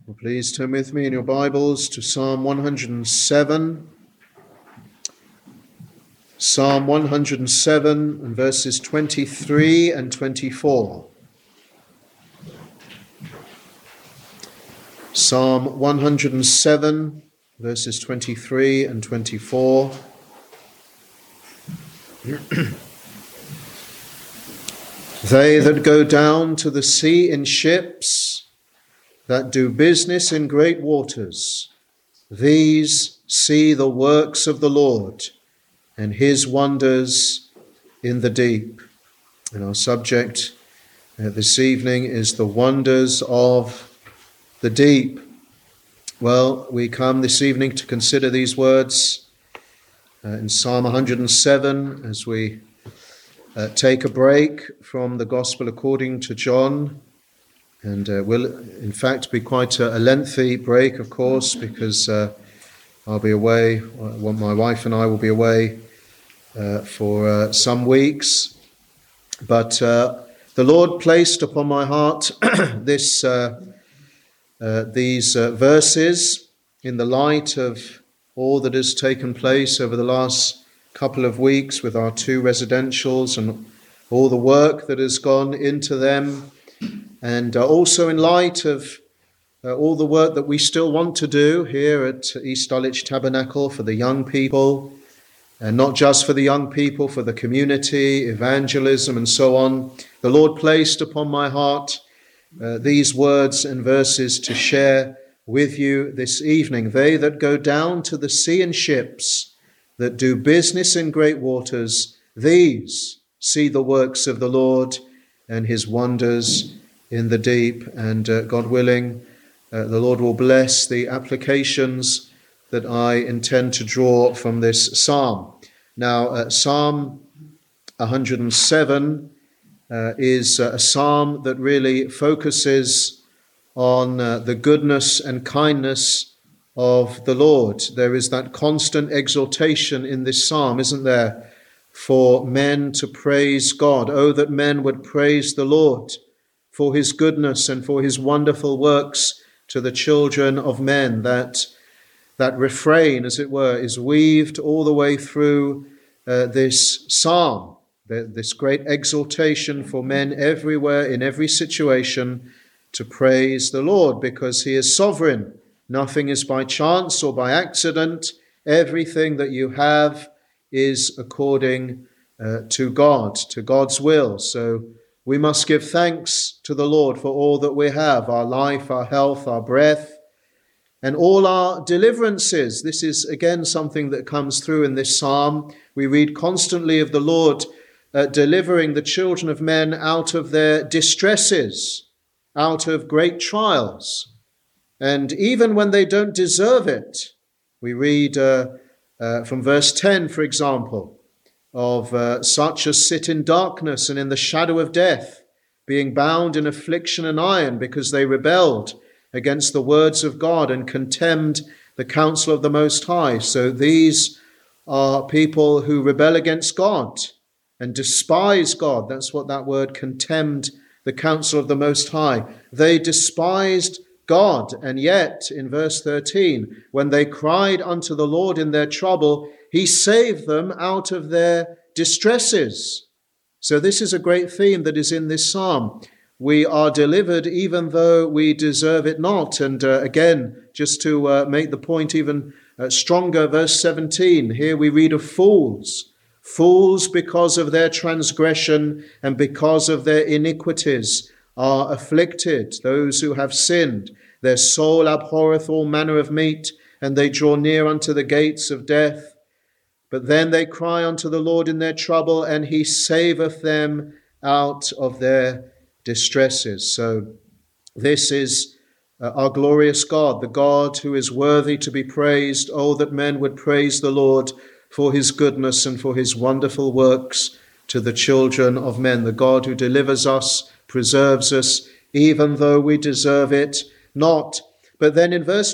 Well, please turn with me in your Bibles to Psalm 107. Psalm 107 and verses 23 and 24. Psalm 107, verses 23 and 24. They that go down to the sea in ships, that do business in great waters, these see the works of the Lord and his wonders in the deep. And our subject this evening is the wonders of the deep. Well, we come this evening to consider these words in Psalm 107 as we take a break from the Gospel according to John. And will, in fact, be quite a lengthy break, of course, because I'll be away. My wife and I will be away for some weeks. But the Lord placed upon my heart these verses in the light of all that has taken place over the last couple of weeks with our two residentials and all the work that has gone into them. And also in light of all the work that we still want to do here at East Dulwich Tabernacle for the young people, and not just for the young people, for the community, evangelism and so on, the Lord placed upon my heart these words and verses to share with you this evening. They that go down to the sea in ships, that do business in great waters, these see the works of the Lord and his wonders in the deep. And God willing, the Lord will bless the applications that I intend to draw from this psalm. Now, Psalm 107 is a psalm that really focuses on the goodness and kindness of the Lord. There is that constant exhortation in this psalm, isn't there, for men to praise God. Oh, that men would praise the Lord for his goodness and for his wonderful works to the children of men. That refrain, as it were, is weaved all the way through this psalm, this great exhortation for men everywhere, in every situation, to praise the Lord, because he is sovereign. Nothing is by chance or by accident. Everything that you have is according to God, to God's will. So we must give thanks to the Lord for all that we have, our life, our health, our breath, and all our deliverances. This is again something that comes through in this psalm. We read constantly of the Lord delivering the children of men out of their distresses, out of great trials. And even when they don't deserve it, we read from verse 10, for example, of such as sit in darkness and in the shadow of death, being bound in affliction and iron, because they rebelled against the words of God and contemned the counsel of the Most High. So these are people who rebel against God and despise God. That's what that word contemned the counsel of the Most High. They despised God, and yet in verse 13, when they cried unto the Lord in their trouble, he saved them out of their distresses. So this is a great theme that is in this psalm. We are delivered even though we deserve it not. And again, just to make the point even stronger, verse 17, here we read of fools. Fools, because of their transgression and because of their iniquities, are afflicted. Those who have sinned, their soul abhorreth all manner of meat, and they draw near unto the gates of death. But then they cry unto the Lord in their trouble, and he saveth them out of their distresses. So this is our glorious God, the God who is worthy to be praised. Oh, that men would praise the Lord for his goodness and for his wonderful works to the children of men. The God who delivers us, preserves us, even though we deserve it not. But then in verse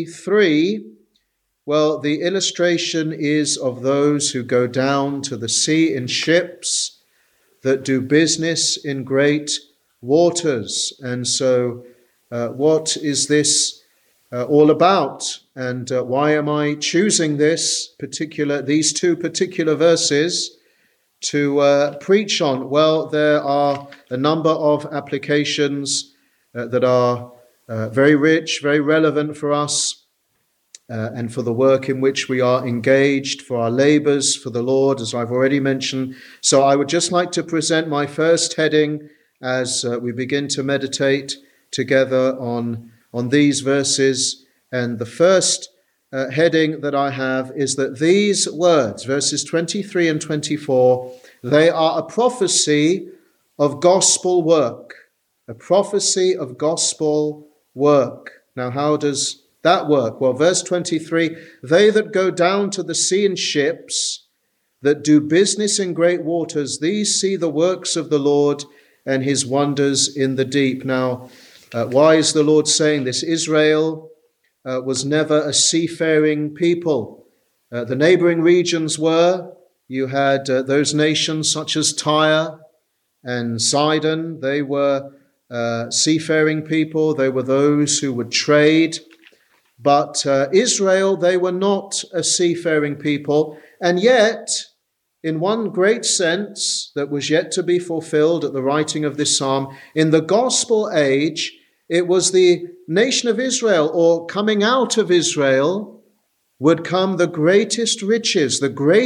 23, well, the illustration is of those who go down to the sea in ships, that do business in great waters. And so what is this all about, and why am I choosing these two particular verses to preach on? Well, there are a number of applications that are very rich, very relevant for us, and for the work in which we are engaged, for our labors for the Lord, as I've already mentioned. So I would just like to present my first heading as we begin to meditate together on these verses. And the first heading that I have is that these words, verses 23 and 24, they are a prophecy of gospel work. A prophecy of gospel work. Now, how does that work? Well, verse 23, they that go down to the sea in ships, that do business in great waters, these see the works of the Lord and his wonders in the deep. Now, why is the Lord saying this? Israel was never a seafaring people. The neighboring regions were. You had those nations such as Tyre and Sidon. They were seafaring people. They were those who would trade. But Israel, they were not a seafaring people. And yet, in one great sense that was yet to be fulfilled at the writing of this psalm, in the gospel age, it was the nation of Israel, or coming out of Israel, would come the greatest riches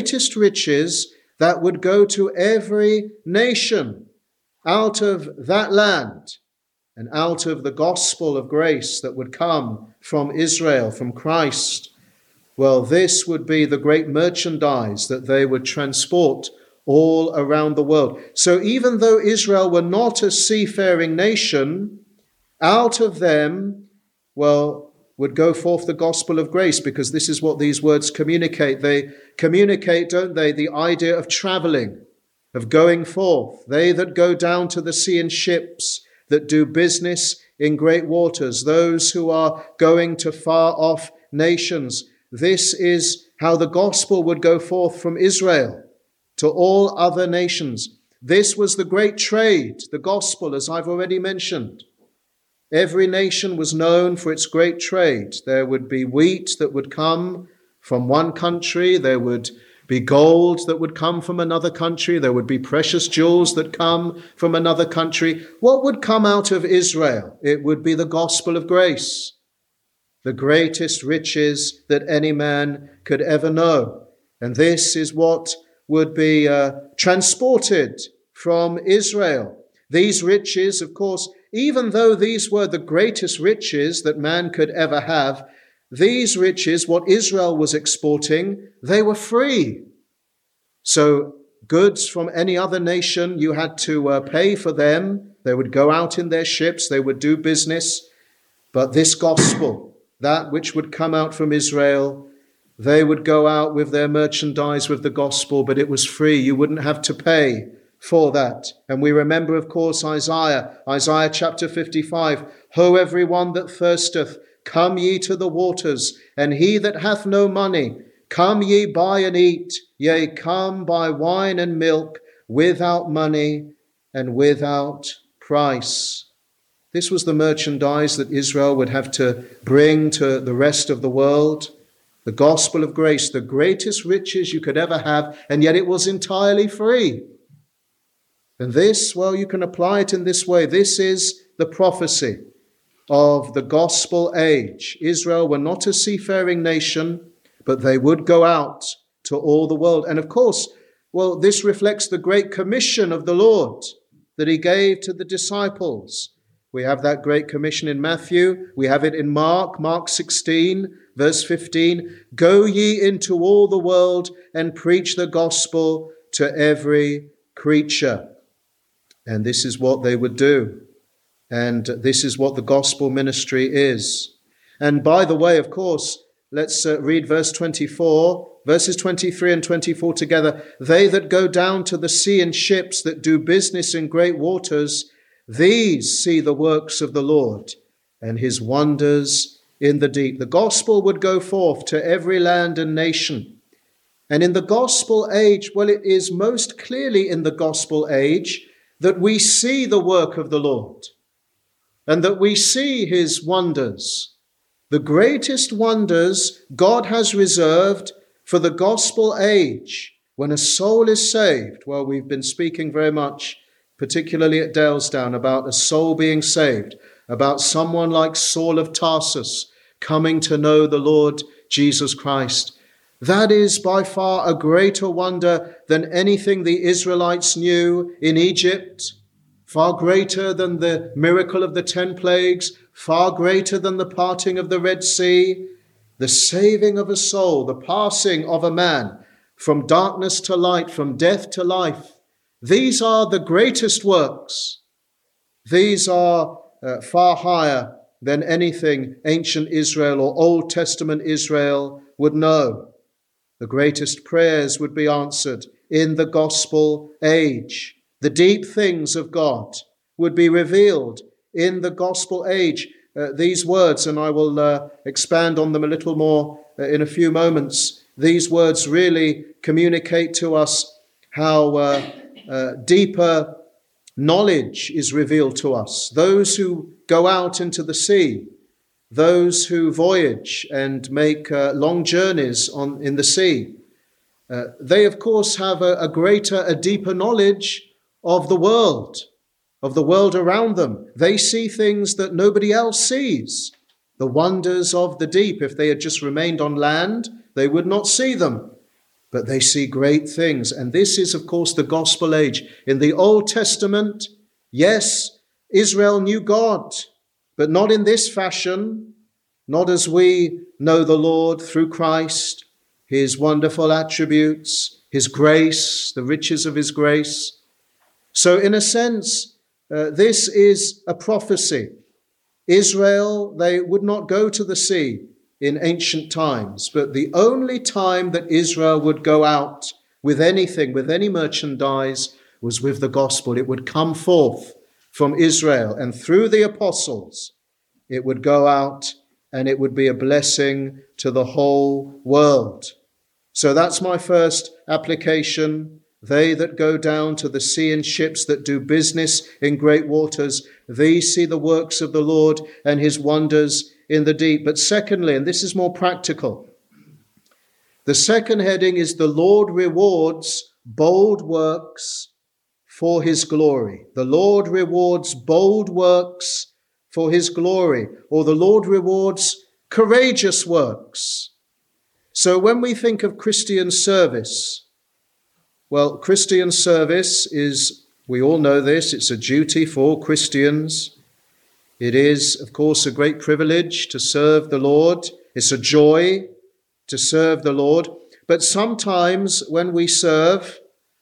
that would go to every nation out of that land and out of the gospel of grace that would come from Israel, from Christ. Well, this would be the great merchandise that they would transport all around the world. So even though Israel were not a seafaring nation, out of them, well, would go forth the gospel of grace, because this is what these words communicate. They communicate, don't they, the idea of traveling, of going forth. They that go down to the sea in ships, that do business in great waters, those who are going to far off nations. This is how the gospel would go forth from Israel to all other nations. This was the great trade, the gospel, as I've already mentioned. Every nation was known for its great trade. There would be wheat that would come from one country. There would be gold that would come from another country. There would be precious jewels that come from another country. What would come out of Israel? It would be the gospel of grace, the greatest riches that any man could ever know. And this is what would be transported from Israel. These riches, of course, even though these were the greatest riches that man could ever have, these riches, what Israel was exporting, they were free. So goods from any other nation, you had to pay for them. They would go out in their ships, they would do business. But this gospel, that which would come out from Israel, they would go out with their merchandise with the gospel, but it was free. You wouldn't have to pay for that. And we remember, of course, Isaiah chapter 55, Ho, every one that thirsteth, come ye to the waters, and he that hath no money, come ye buy and eat, yea, come buy wine and milk without money and without price. This was the merchandise that Israel would have to bring to the rest of the world. The gospel of grace, the greatest riches you could ever have, and yet it was entirely free. And this, well, you can apply it in this way. This is the prophecy of the gospel age. Israel were not a seafaring nation, but they would go out to all the world. And of course, well, this reflects the great commission of the Lord that he gave to the disciples. We have that great commission in Matthew. We have it in Mark 16, verse 15. Go ye into all the world and preach the gospel to every creature. And this is what they would do. And this is what the gospel ministry is. And by the way, of course, let's read verse 24, verses 23 and 24 together. They that go down to the sea in ships, that do business in great waters, these see the works of the Lord and his wonders in the deep. The gospel would go forth to every land and nation. And in the gospel age, well, it is most clearly in the gospel age that we see the work of the Lord and that we see his wonders The greatest wonders God has reserved for the gospel age, when a soul is saved. Well, we've been speaking very much, particularly at Dalesdown, about a soul being saved, about someone like Saul of Tarsus coming to know the Lord Jesus Christ. That is by far a greater wonder than anything the Israelites knew in Egypt, far greater than the miracle of the 10 plagues, far greater than the parting of the Red Sea. The saving of a soul, the passing of a man from darkness to light, from death to life. These are the greatest works. These are far higher than anything ancient Israel or Old Testament Israel would know. The greatest prayers would be answered in the gospel age. The deep things of God would be revealed in the gospel age. These words, and I will expand on them a little more in a few moments, these words really communicate to us how deeper knowledge is revealed to us. Those who go out into the sea, those who voyage and make long journeys in the sea, they of course have a deeper knowledge of the world around them. They see things that nobody else sees. The wonders of the deep. If they had just remained on land, they would not see them. But they see great things. And this is, of course, the gospel age. In the Old Testament, yes, Israel knew God, but not in this fashion, not as we know the Lord through Christ, his wonderful attributes, his grace, the riches of his grace. So in a sense, this is a prophecy. Israel, they would not go to the sea in ancient times, but the only time that Israel would go out with anything, with any merchandise, was with the gospel. It would come forth from Israel, and through the apostles, it would go out and it would be a blessing to the whole world. So that's my first application. They that go down to the sea in ships that do business in great waters, these see the works of the Lord and his wonders in the deep. But secondly, and this is more practical, the second heading is the Lord rewards bold works for his glory. The Lord rewards bold works for his glory, or the Lord rewards courageous works. So when we think of Christian service, well, Christian service is, we all know this, it's a duty for Christians. It is, of course, a great privilege to serve the Lord. It's a joy to serve the Lord. But sometimes when we serve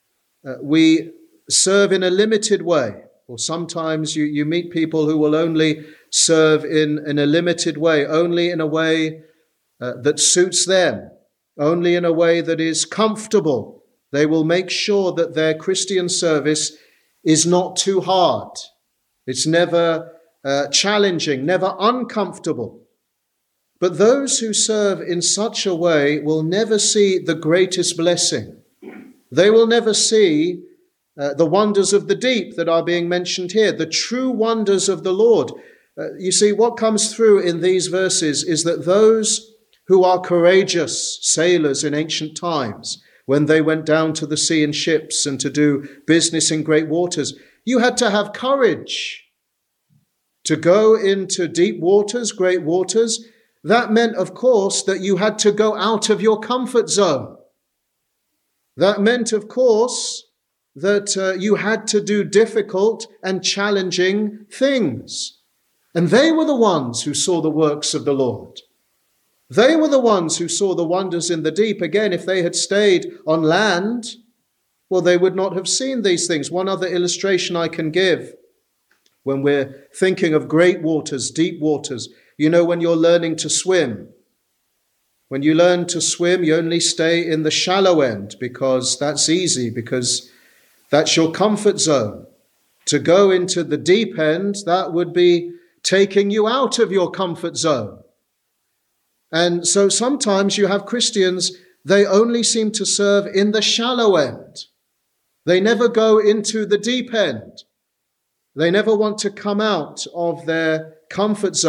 in a limited way. Or sometimes you meet people who will only serve in a limited way, only in a way that suits them, only in a way that is comfortable. They will make sure that their Christian service is not too hard. It's never challenging, never uncomfortable. But those who serve in such a way will never see the greatest blessing. They will never see the wonders of the deep that are being mentioned here, the true wonders of the Lord. You see, what comes through in these verses is that those who are courageous sailors in ancient times, when they went down to the sea in ships and to do business in great waters, you had to have courage to go into deep waters, great waters. That meant, of course, that you had to go out of your comfort zone. That meant, of course, that you had to do difficult and challenging things. And they were the ones who saw the works of the Lord. They were the ones who saw the wonders in the deep. Again, if they had stayed on land, well, they would not have seen these things. One other illustration I can give when we're thinking of great waters, deep waters, you know, when you're learning to swim. When you learn to swim, you only stay in the shallow end because that's easy, because that's your comfort zone. To go into the deep end, that would be taking you out of your comfort zone. And so sometimes you have Christians, they only seem to serve in the shallow end. They never go into the deep end. They never want to come out of their comfort zone.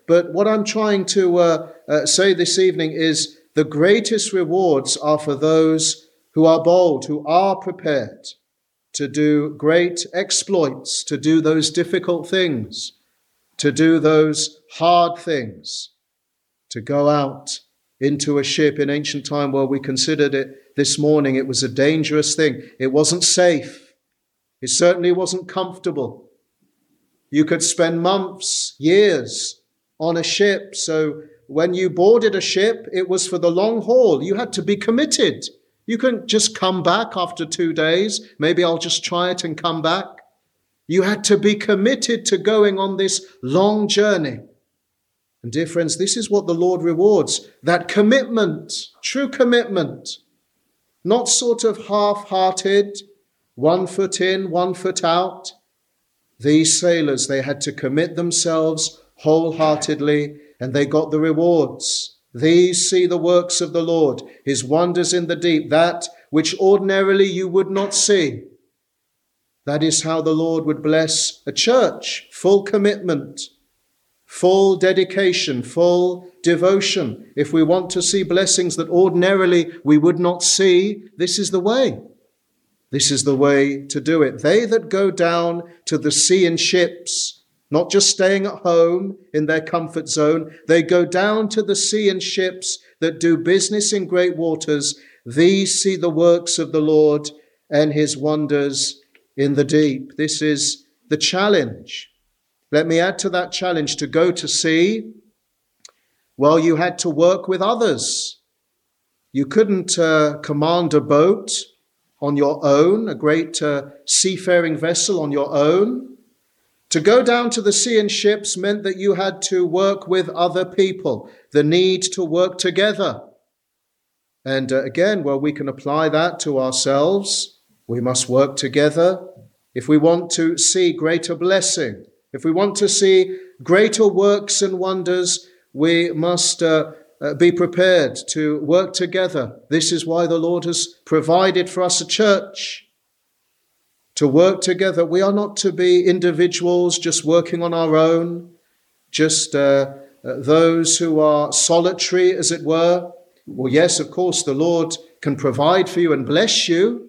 But what I'm trying to say this evening is the greatest rewards are for those who are bold, who are prepared to do great exploits, to do those difficult things, to do those hard things, to go out into a ship. In ancient time, well, we considered it this morning, it was a dangerous thing. It wasn't safe. It certainly wasn't comfortable. You could spend months, years on a ship. So when you boarded a ship, it was for the long haul. You had to be committed. You couldn't just come back after 2 days. Maybe I'll just try it and come back. You had to be committed to going on this long journey. And dear friends, this is what the Lord rewards, that commitment, true commitment, not sort of half-hearted, 1 foot in, 1 foot out. These sailors, they had to commit themselves wholeheartedly, and they got the rewards. These see the works of the Lord, his wonders in the deep, that which ordinarily you would not see. That is how the Lord would bless a church, full commitment, full dedication, full devotion. If we want to see blessings that ordinarily we would not see, this is the way. This is the way to do it. They that go down to the sea in ships, not just staying at home in their comfort zone, they go down to the sea in ships that do business in great waters. These see the works of the Lord and his wonders in the deep. This is the challenge. Let me add to that challenge. To go to sea, well, you had to work with others. You couldn't command a boat on your own, a great seafaring vessel on your own. To go down to the sea in ships meant that you had to work with other people, the need to work together. And again, well, we can apply that to ourselves. We must work together. If we want to see greater blessing, if we want to see greater works and wonders, we must be prepared to work together. This is why the Lord has provided for us a church, to work together. We are not to be individuals just working on our own, just those who are solitary, as it were. Well, yes, of course, the Lord can provide for you and bless you,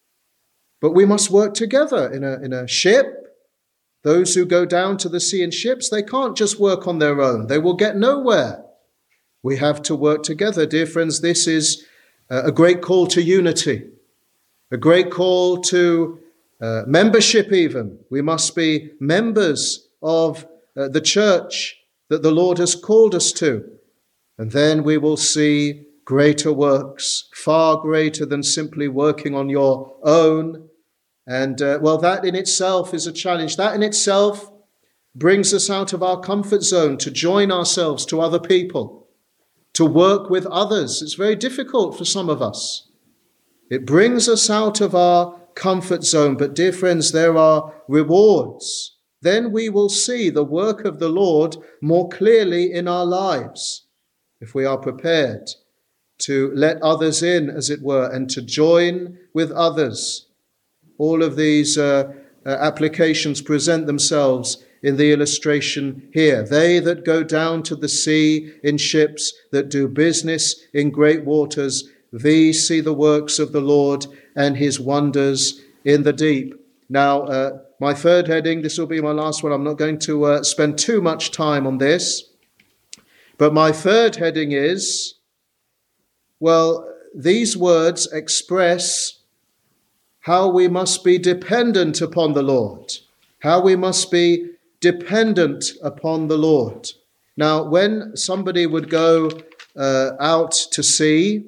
but we must work together in a ship. Those who go down to the sea in ships, they can't just work on their own. They will get nowhere. We have to work together. Dear friends, this is a great call to unity, a great call to membership even. We must be members of the church that the Lord has called us to. And then we will see greater works, far greater than simply working on your own. And well, that in itself is a challenge. That in itself brings us out of our comfort zone to join ourselves to other people, to work with others. It's very difficult for some of us. It brings us out of our comfort zone. But dear friends, there are rewards. Then we will see the work of the Lord more clearly in our lives, if we are prepared to let others in, as it were, and to join with others. All of these applications present themselves in the illustration here. They that go down to the sea in ships, that do business in great waters, these see the works of the Lord and his wonders in the deep. Now, my third heading, this will be my last one. I'm not going to spend too much time on this. But my third heading is, well, these words express how we must be dependent upon the Lord, how we must be dependent upon the Lord. Now, when somebody would go out to sea,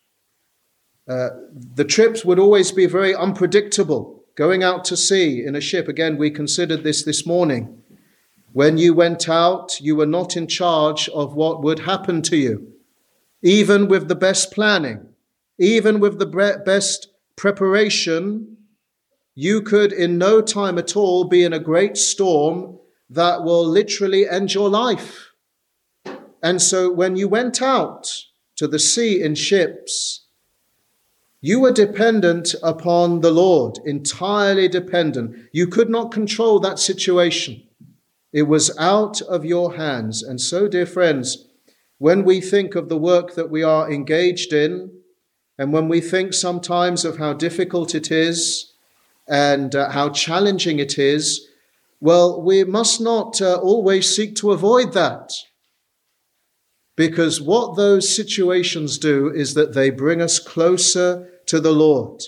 the trips would always be very unpredictable. Going out to sea in a ship, again, we considered this morning. When you went out, you were not in charge of what would happen to you. Even with the best planning, even with the best preparation, you could in no time at all be in a great storm that will literally end your life. And so when you went out to the sea in ships, you were dependent upon the Lord, entirely dependent. You could not control that situation. It was out of your hands. And so, dear friends, when we think of the work that we are engaged in, and when we think sometimes of how difficult it is and how challenging it is, well, we must not always seek to avoid that. Because what those situations do is that they bring us closer to the Lord.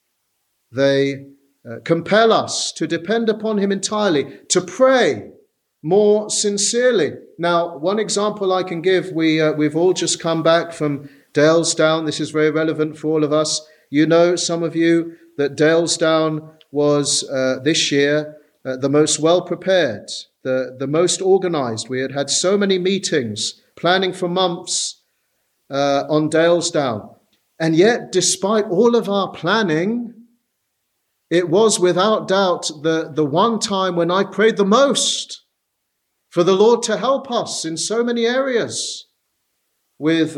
They compel us to depend upon him entirely, to pray more sincerely. Now, one example I can give, we've all just come back from Dalesdown. This is very relevant for all of us. You know, some of you, that Dalesdown was this year the most well-prepared, the most organized. We had so many meetings, planning for months on Dalesdown. And yet, despite all of our planning, it was without doubt the one time when I prayed the most for the Lord to help us in so many areas, with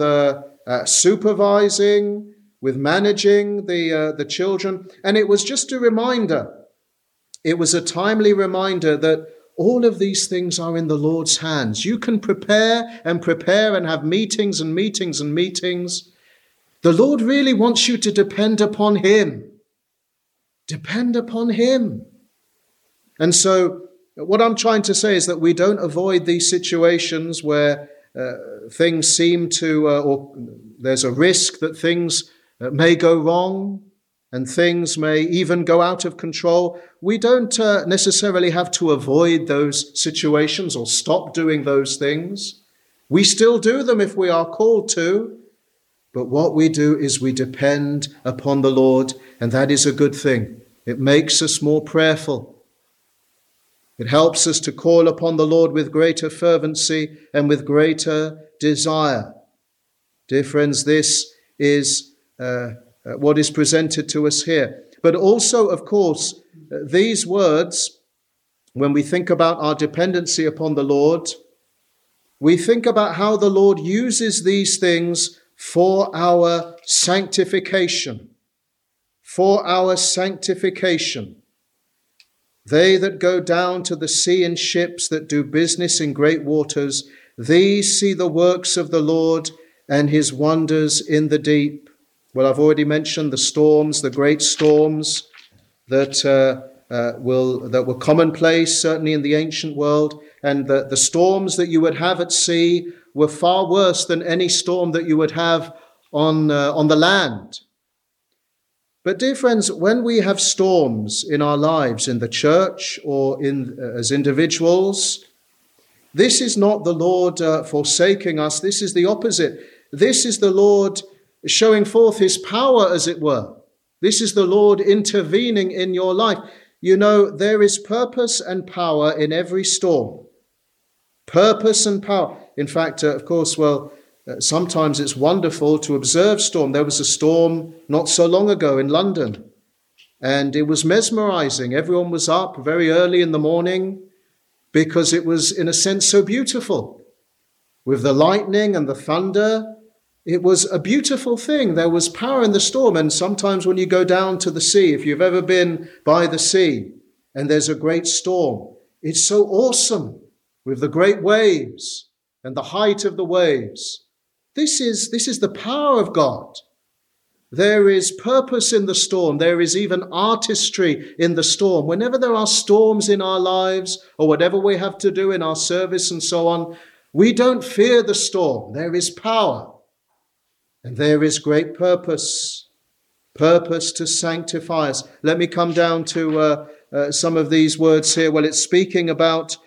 supervising, with managing the children. And it was just a reminder. It was a timely reminder that all of these things are in the Lord's hands. You can prepare and have meetings and meetings and meetings. The Lord really wants you to depend upon him. Depend upon him. And so what I'm trying to say is that we don't avoid these situations where things seem to, or there's a risk that things may go wrong and things may even go out of control. We don't necessarily have to avoid those situations or stop doing those things. We still do them if we are called to. But what we do is we depend upon the Lord, and that is a good thing. It makes us more prayerful. It helps us to call upon the Lord with greater fervency and with greater desire. Dear friends, this is what is presented to us here. But also, of course, these words, when we think about our dependency upon the Lord, we think about how the Lord uses these things for our sanctification. For our sanctification. They that go down to the sea in ships that do business in great waters, these see the works of the Lord and his wonders in the deep. Well, I've already mentioned the storms, the great storms that were commonplace, certainly in the ancient world. And the storms that you would have at sea were far worse than any storm that you would have on the land. But dear friends, when we have storms in our lives, in the church or as individuals, this is not the Lord forsaking us. This is the opposite. This is the Lord showing forth his power, as it were. This is the Lord intervening in your life. You know, there is purpose and power in every storm. Purpose and power. In fact, of course, sometimes it's wonderful to observe storm. There was a storm not so long ago in London, and it was mesmerizing. Everyone was up very early in the morning because it was, in a sense, so beautiful. With the lightning and the thunder, it was a beautiful thing. There was power in the storm. And sometimes when you go down to the sea, if you've ever been by the sea and there's a great storm, it's so awesome with the great waves and the height of the waves. This is the power of God. There is purpose in the storm. There is even artistry in the storm. Whenever there are storms in our lives or whatever we have to do in our service and so on, we don't fear the storm. There is power and there is great purpose to sanctify us. Let me come down to some of these words here. Well, it's speaking about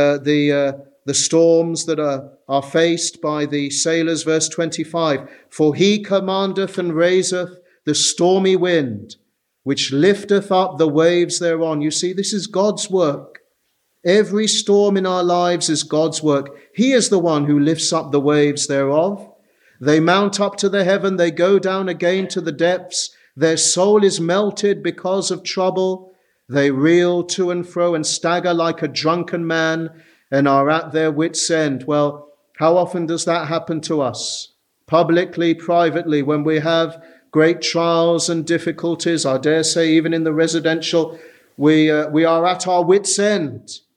the storms that are faced by the sailors. Verse 25, for he commandeth and raiseth the stormy wind, which lifteth up the waves thereon. You see, this is God's work. Every storm in our lives is God's work. He is the one who lifts up the waves thereof. They mount up to the heaven, they go down again to the depths. Their soul is melted because of trouble. They reel to and fro and stagger like a drunken man, and are at their wits' end. Well, how often does that happen to us? Publicly, privately, when we have great trials and difficulties, I dare say even in the residential, we are at our wits' end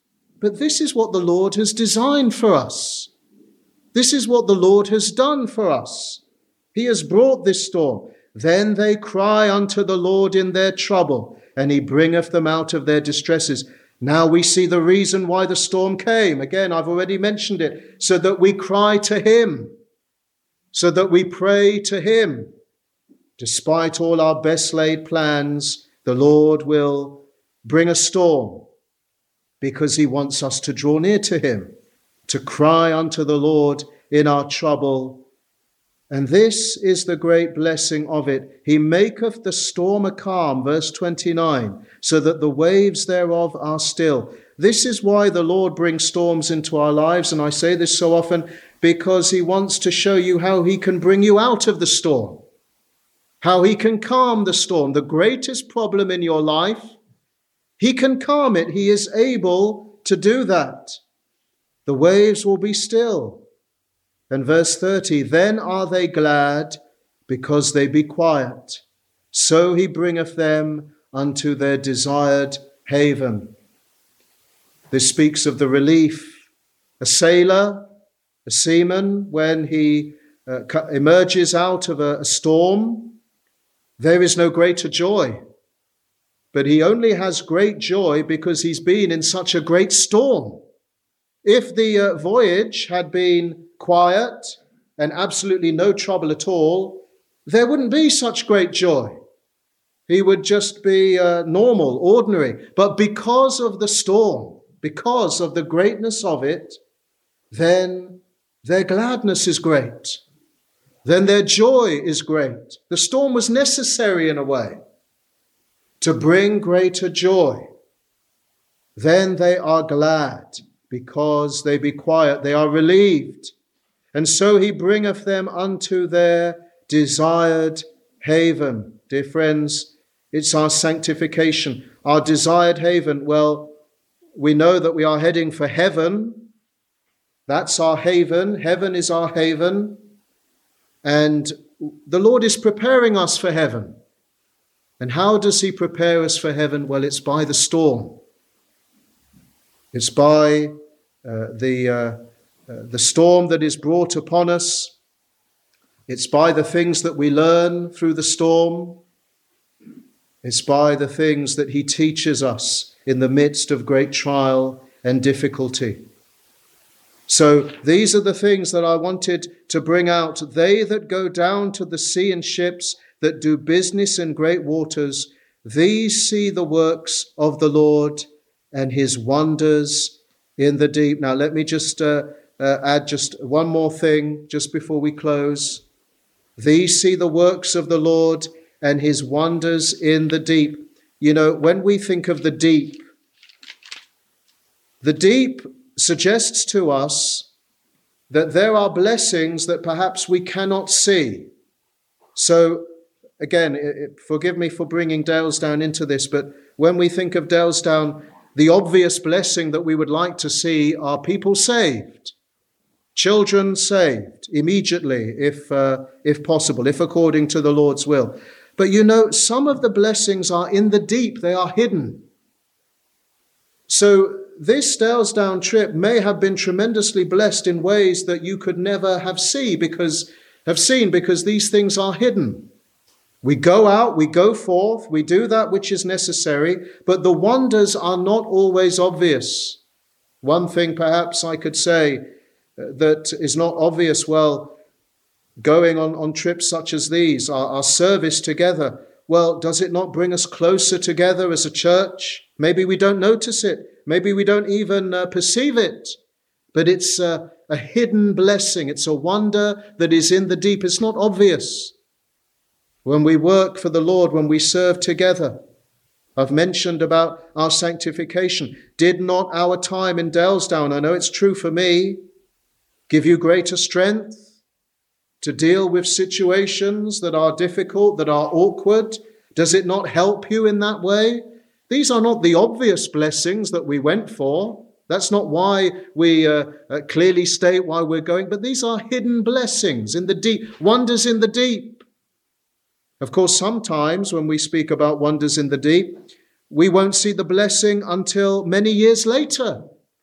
But this is what the Lord has designed for us. This is what the Lord has done for us. He has brought this storm. Then they cry unto the Lord in their trouble, and he bringeth them out of their distresses. Now we see the reason why the storm came. Again, I've already mentioned it. So that we cry to him. So that we pray to him. Despite all our best laid plans, the Lord will bring a storm because he wants us to draw near to him, to cry unto the Lord in our trouble. And this is the great blessing of it. He maketh the storm a calm, verse 29, so that the waves thereof are still. This is why the Lord brings storms into our lives, and I say this so often, because he wants to show you how he can bring you out of the storm, how he can calm the storm. The greatest problem in your life, he can calm it. He is able to do that. The waves will be still. And verse 30, then are they glad because they be quiet. So he bringeth them unto their desired haven. This speaks of the relief. A sailor, a seaman, when he emerges out of a storm, there is no greater joy. But he only has great joy because he's been in such a great storm. If the voyage had been quiet and absolutely no trouble at all, there wouldn't be such great joy. He would just be normal, ordinary. But because of the storm, because of the greatness of it, then their gladness is great. Then their joy is great. The storm was necessary in a way to bring greater joy. Then they are glad because they be quiet. They are relieved. And so he bringeth them unto their desired haven. Dear friends, it's our sanctification, our desired haven. Well, we know that we are heading for heaven. That's our haven. Heaven is our haven. And the Lord is preparing us for heaven. And how does he prepare us for heaven? Well, it's by the storm. It's by the storm that is brought upon us. It's by the things that we learn through the storm. It's by the things that he teaches us in the midst of great trial and difficulty. So these are the things that I wanted to bring out. They that go down to the sea in ships, that do business in great waters, these see the works of the Lord and his wonders in the deep. Now let me just add just one more thing just before we close. These see the works of the Lord and his wonders in the deep. You know, when we think of the deep suggests to us that there are blessings that perhaps we cannot see. So again, forgive me for bringing Dalesdown into this, but when we think of Dalesdown, the obvious blessing that we would like to see are people saved, children saved immediately, if possible, if according to the Lord's will. But you know, some of the blessings are in the deep, they are hidden. So this Dalesdown trip may have been tremendously blessed in ways that you could never have seen because these things are hidden. We go out, we go forth, we do that which is necessary, but the wonders are not always obvious. One thing perhaps I could say that is not obvious, well, going on trips such as these, our service together, well, does it not bring us closer together as a church? Maybe we don't notice it. Maybe we don't even perceive it. But it's a hidden blessing. It's a wonder that is in the deep. It's not obvious. When we work for the Lord, when we serve together, I've mentioned about our sanctification. Did not our time in Dalesdown, I know it's true for me, give you greater strength to deal with situations that are difficult, that are awkward? Does it not help you in that way? These are not the obvious blessings that we went for. That's not why we clearly state why we're going, but these are hidden blessings in the deep, wonders in the deep. Of course, sometimes when we speak about wonders in the deep, we won't see the blessing until many years later.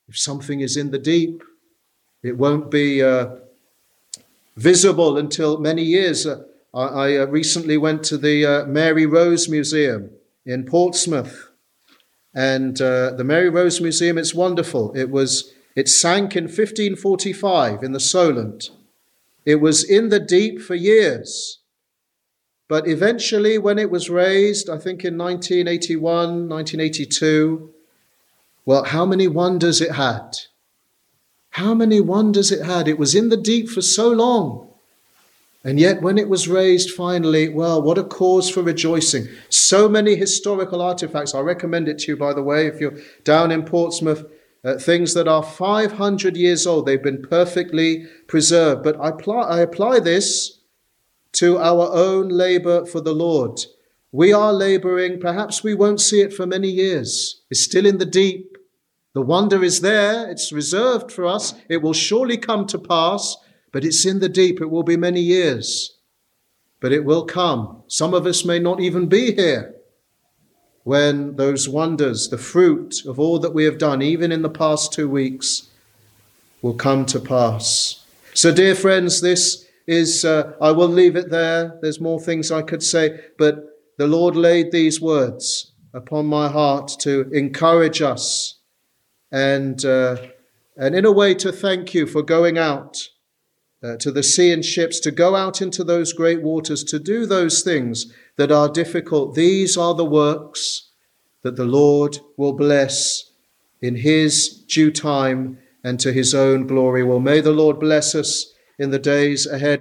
If something is in the deep, it won't be visible until many years. I recently went to the Mary Rose Museum in Portsmouth, and the Mary Rose Museum, it's wonderful. It sank in 1545 in the Solent. It was in the deep for years. But eventually, when it was raised, I think in 1981, 1982, well, how many wonders it had. How many wonders it had. It was in the deep for so long. And yet when it was raised finally, well, what a cause for rejoicing. So many historical artifacts. I recommend it to you, by the way, if you're down in Portsmouth, things that are 500 years old. They've been perfectly preserved. But I apply this to our own labor for the Lord. We are laboring. Perhaps we won't see it for many years. It's still in the deep. The wonder is there. It's reserved for us. It will surely come to pass, but it's in the deep. It will be many years, but it will come. Some of us may not even be here when those wonders, the fruit of all that we have done, even in the past 2 weeks, will come to pass. So, dear friends, this is, I will leave it there. There's more things I could say, but the Lord laid these words upon my heart to encourage us and in a way to thank you for going out to the sea and ships, to go out into those great waters, to do those things that are difficult. These are the works that the Lord will bless in his due time and to his own glory. Well, may the Lord bless us in the days ahead.